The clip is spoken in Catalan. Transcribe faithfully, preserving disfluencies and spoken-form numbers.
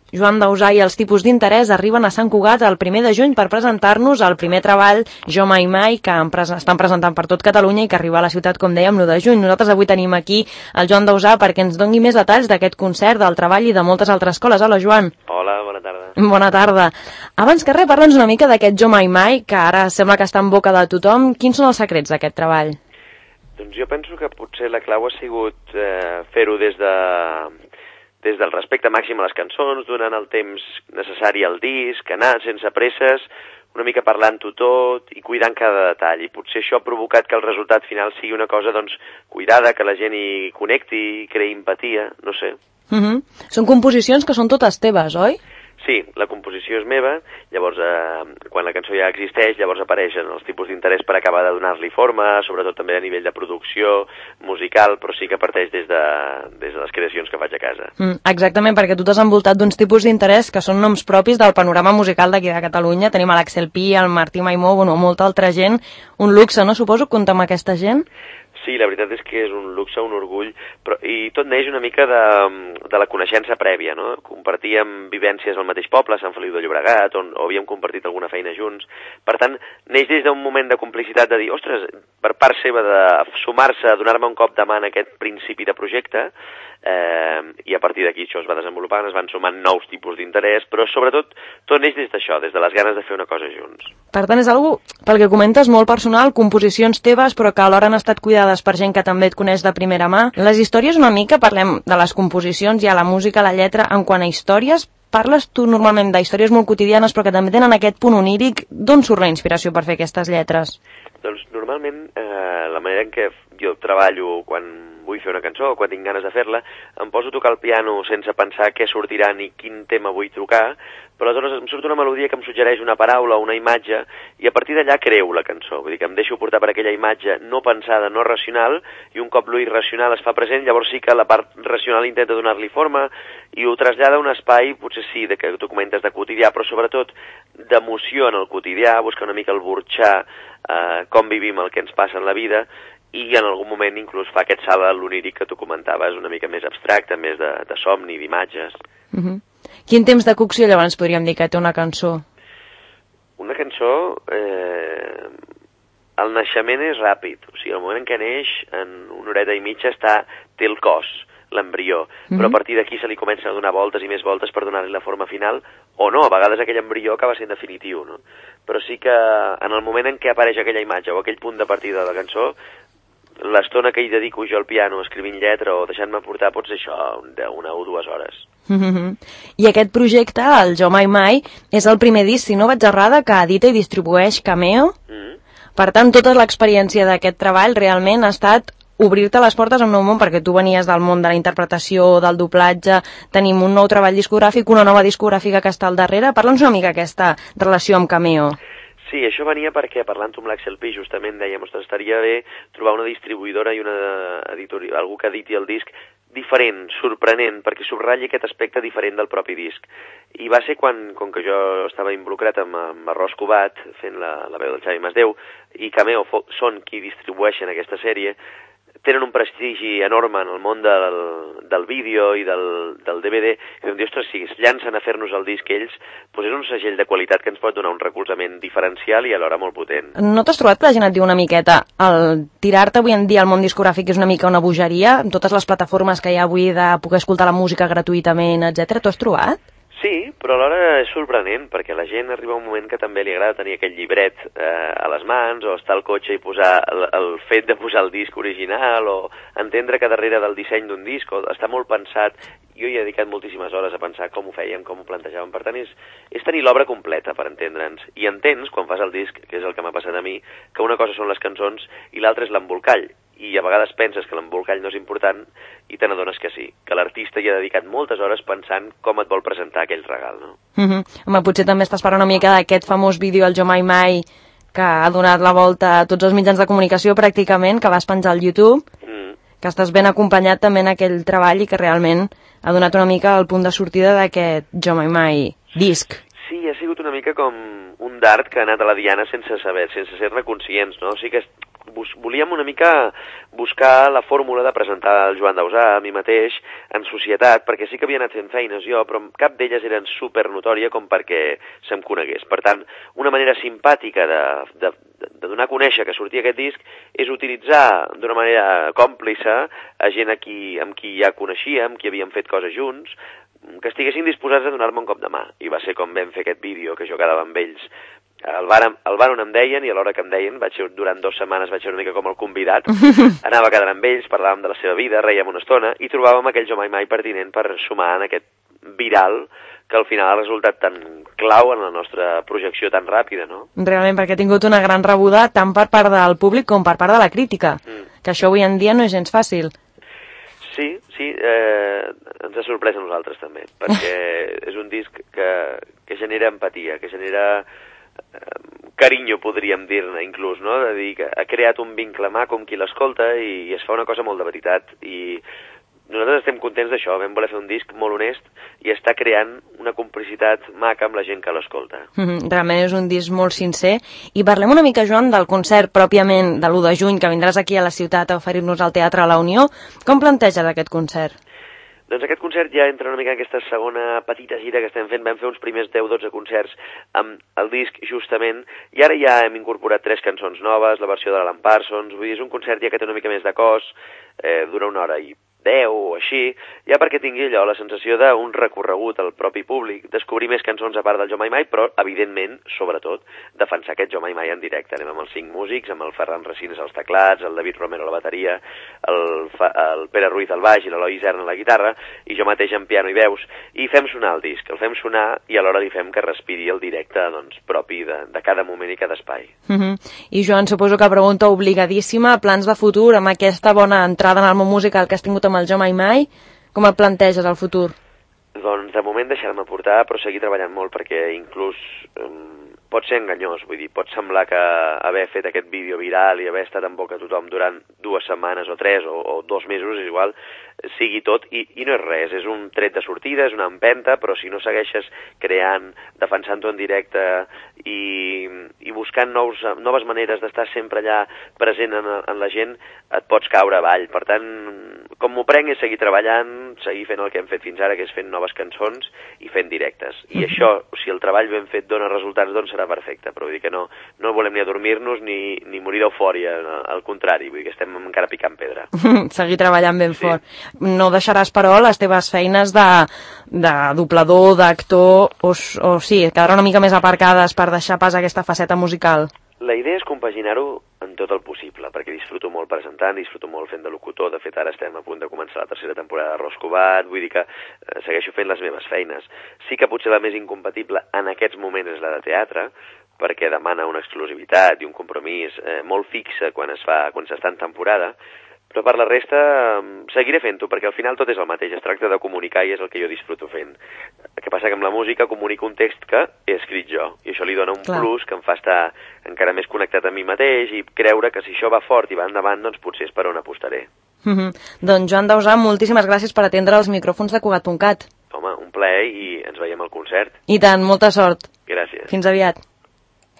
Joan Dausà i els tipus d'interès arriben a Sant Cugat el primer de juny per presentar-nos el primer treball Jo Mai Mai, que estan presentant per tot Catalunya i que arriba a la ciutat, com dèiem, l'u de juny. Nosaltres avui tenim aquí el Joan Dausà perquè ens doni més detalls d'aquest concert, del treball i de moltes altres escoles. Hola, Joan. Hola, bona tarda. Bona tarda. Abans que res, parla'ns una mica d'aquest Jo Mai Mai, que ara sembla que està en boca de tothom. Quins són els secrets d'aquest treball? Doncs jo penso que potser la clau ha sigut eh, fer-ho des de... des del respecte màxim a les cançons, donant el temps necessari al disc, anar sense presses, una mica parlant-ho tot i cuidant cada detall. I potser això ha provocat que el resultat final sigui una cosa doncs cuidada, que la gent hi connecti, i creï empatia, no sé. Uh-huh. Són composicions que són totes teves, oi? Sí, la composició és meva, llavors eh, quan la cançó ja existeix, llavors apareixen els tipus d'interès per acabar de donar-li forma, sobretot també a nivell de producció musical, però sí que parteix des de, des de les creacions que faig a casa. Mm, exactament, perquè tu t'has envoltat d'uns tipus d'interès que són noms propis del panorama musical d'aquí de Catalunya. Tenim l'Axel Pi, el Martí Maimó, bueno, molta altra gent. Un luxe, no? Suposo, comptar amb aquesta gent? Sí, la veritat és que és un luxe, un orgull, però, i tot neix una mica de, de la coneixença prèvia, no? Compartíem vivències al mateix poble, a Sant Feliu de Llobregat, on havíem compartit alguna feina junts. Per tant, neix des d'un moment de complicitat de dir, ostres, per part seva de sumar-se, donar-me un cop de mà en aquest principi de projecte, eh, i a partir d'aquí això es va desenvolupant, es van sumant nous tipus d'interès, però sobretot tot neix des d'això, des de les ganes de fer una cosa junts. Per tant, és algo, pel que comentes, molt personal, composicions teves, però que alhora han estat cuidades per gent que també et coneix de primera mà. Les històries una mica, parlem de les composicions, hi ha la música, la lletra, en quant a històries, parles tu normalment d'històries molt quotidianes però que també tenen aquest punt oníric. D'on surt la inspiració per fer aquestes lletres? Doncs normalment eh, la manera en què jo treballo quan vull fer una cançó o quan tinc ganes de fer-la, em poso a tocar el piano sense pensar què sortirà ni quin tema vull tocar, però aleshores em surt una melodia que em suggereix una paraula o una imatge i a partir d'allà creo la cançó. Vull dir que em deixo portar per aquella imatge no pensada, no racional, i un cop l'irracional es fa present, llavors sí que la part racional intenta donar-li forma i ho trasllada a un espai, potser sí, de que tu comentes de quotidià, però sobretot d'emoció en el quotidià, buscar una mica el burxar, eh, com vivim el que ens passa en la vida, i en algun moment inclús fa aquest salt a l'oníric que tu comentaves, una mica més abstracte, més de, de somni, d'imatges. Uh-huh. Quin temps de cocció llavors podríem dir que té una cançó? Una cançó, eh, el naixement és ràpid, o sigui, el moment en què neix, en una horeta i mitja està, té el cos, l'embrió, uh-huh. però a partir d'aquí se li comencen a donar voltes i més voltes per donar-li la forma final, o no, a vegades aquell embrió acaba sent definitiu, no? Però sí que en el moment en què apareix aquella imatge o aquell punt de partida de la cançó, l'estona que hi dedico jo al piano escrivint lletra o deixant-me portar pot ser això, una o dues hores. Mm-hmm. I aquest projecte, el Jo Mai Mai, és el primer disc, si no vaig errada, que edita i distribueix Cameo. Mm-hmm. Per tant, tota l'experiència d'aquest treball realment ha estat obrir-te les portes a un nou món, perquè tu venies del món de la interpretació, del doblatge, tenim un nou treball discogràfic, una nova discogràfica que està al darrere. Parla'ns una mica aquesta relació amb Cameo. Sí, això venia perquè, parlant amb l'Axel Pi, justament dèiem, ostres, estaria bé trobar una distribuïdora i una editorial, algú que editi el disc diferent, sorprenent, perquè subratlla aquest aspecte diferent del propi disc. I va ser quan, com que jo estava involucrat amb, amb Arròs Cubat, fent la, la veu del Xavi Masdeu, i Cameo són qui distribueixen aquesta sèrie, tenen un prestigi enorme en el món del, del vídeo i del, del D V D, que vam dir, ostres, si es llancen a fer-nos el disc ells, doncs és un segell de qualitat que ens pot donar un recolzament diferencial i alhora molt potent. No t'has trobat que la gent et diu una miqueta, el tirar-te avui en dia al món discogràfic és una mica una bogeria, amb totes les plataformes que hi ha avui de poder escoltar la música gratuïtament, etcètera. T'ho has trobat? Sí, però alhora és sorprenent, perquè la gent arriba un moment que també li agrada tenir aquell llibret eh, a les mans, o estar al cotxe i posar el, el fet de posar el disc original, o entendre que darrere del disseny d'un disc, o està molt pensat. Jo hi he dedicat moltíssimes hores a pensar com ho fèiem, com ho plantejàvem. Per tant, és, és tenir l'obra completa, per entendre'ns. I entens, quan fas el disc, que és el que m'ha passat a mi, que una cosa són les cançons i l'altra és l'embolcall. I a vegades penses que l'embolcall no és important i te n'adones que sí, que l'artista hi ha dedicat moltes hores pensant com et vol presentar aquell regal, no? Mm-hmm. Home, potser també estàs parlant una mica d'aquest famós vídeo, el Jo Mai Mai, que ha donat la volta a tots els mitjans de comunicació pràcticament, que vas penjar al YouTube, mm. que estàs ben acompanyat també en aquell treball i que realment ha donat una mica el punt de sortida d'aquest Jo Mai Mai disc. Sí, ha sigut una mica com un dart que ha anat a la diana sense saber, sense ser-ne conscients, no? O sigui que bus volíem una mica buscar la fórmula de presentar el Joan Dausà a mi mateix en societat, perquè sí que havia anat fent feines jo, però cap d'elles eren super notòria com perquè se'm conegués. Per tant, una manera simpàtica de, de, de donar a conèixer que sortia aquest disc és utilitzar d'una manera còmplice a gent a qui, amb qui ja coneixia, amb qui havíem fet coses junts, que estiguessin disposats a donar-me un cop de mà. I va ser com vam fer aquest vídeo, que jo quedava amb ells. El bar, el bar on em deien, i a l'hora que em deien, vaig ser, durant dues setmanes vaig ser una mica com el convidat, anava quedant amb ells, parlàvem de la seva vida, reiem una estona, i trobàvem aquell Jo Mai Mai pertinent per sumar en aquest viral que al final ha resultat tan clau en la nostra projecció tan ràpida, no? Realment, perquè ha tingut una gran rebuda tant per part del públic com per part de la crítica, mm. que això avui en dia no és gens fàcil. Sí, sí, eh, ens ha sorprès a nosaltres també, perquè és un disc que, que genera empatia, que genera carinyo, podríem dir-ne inclús, no? De dir que ha creat un vincle mà com qui l'escolta i es fa una cosa molt de veritat, i nosaltres estem contents d'això, vam voler fer un disc molt honest i està creant una complicitat maca amb la gent que l'escolta. Mm-hmm. Realment és un disc molt sincer. I parlem una mica, Joan, del concert pròpiament de l'u de juny, que vindràs aquí a la ciutat a oferir-nos al Teatre La Unió. Com planteges aquest concert? Doncs aquest concert ja entra una mica en aquesta segona petita gira que estem fent. Vam fer uns primers deu dotze concerts amb el disc, justament, i ara ja hem incorporat tres cançons noves, la versió de l'Alan Parsons. Vull dir, és un concert ja que té una mica més de cos, eh, dura una hora i deu o així, ja perquè tingui allò la sensació d'un recorregut al propi públic, descobrir més cançons a part del Jo Mai Mai, però, evidentment, sobretot, defensar aquest Jo Mai Mai en directe. Anem amb els cinc músics, amb el Ferran Resines als teclats, el David Romero a la bateria, el, Fa, el Pere Ruiz al baix i l'Eloi Isern a la guitarra, i jo mateix en piano i veus, i fem sonar el disc, el fem sonar i alhora li fem que respiri el directe, doncs, propi de, de cada moment i cada espai. Mm-hmm. I Joan, suposo que pregunta obligadíssima, plans de futur amb aquesta bona entrada en el món musical que has tingut amb el Jo Mai Mai, com el planteges al futur? Doncs de moment deixar-me portar, però seguir treballant molt, perquè inclús um, pot ser enganyós, vull dir, pot semblar que haver fet aquest vídeo viral i haver estat en boca a tothom durant dues setmanes o tres o, o dos mesos, és igual, sigui tot, i, i no és res, és un tret de sortida, és una empenta, però si no segueixes creant, defensant-ho en directe i, i buscant nous, noves maneres d'estar sempre allà present en, en la gent, et pots caure avall. Per tant, com m'ho prenc és seguir treballant, seguir fent el que hem fet fins ara, que és fent noves cançons i fent directes. I mm-hmm. això, si el treball ben fet dona resultats, doncs serà perfecte, però vull dir que no, no volem ni adormir-nos ni, ni morir d'eufòria, al contrari, vull dir que estem encara picant pedra. Seguir treballant ben sí. fort. No deixaràs, però, les teves feines de, de doblador, d'actor, o, o sí, quedar una mica més aparcades per deixar pas aquesta faceta musical? La idea és compaginar-ho en tot el possible, perquè disfruto molt presentant, disfruto molt fent de locutor. De fet, ara estem a punt de començar la tercera temporada de Roscobat, vull dir que eh, segueixo fent les meves feines. Sí que potser la més incompatible en aquests moments és la de teatre, perquè demana una exclusivitat i un compromís eh, molt fixe quan es fa, quan s'està en temporada, però per la resta seguiré fent-ho, perquè al final tot és el mateix, es tracta de comunicar i és el que jo disfruto fent. El que passa que amb la música comunico un text que he escrit jo, i això li dona un Clar. plus que em fa estar encara més connectat amb mi mateix i creure que si això va fort i va endavant, doncs potser és per on apostaré. Mm-hmm. Doncs Joan Dausà, moltíssimes gràcies per atendre els micròfons de Cugat punt cat. Home, un plaer i ens veiem al concert. I tant, molta sort. Gràcies. Fins aviat.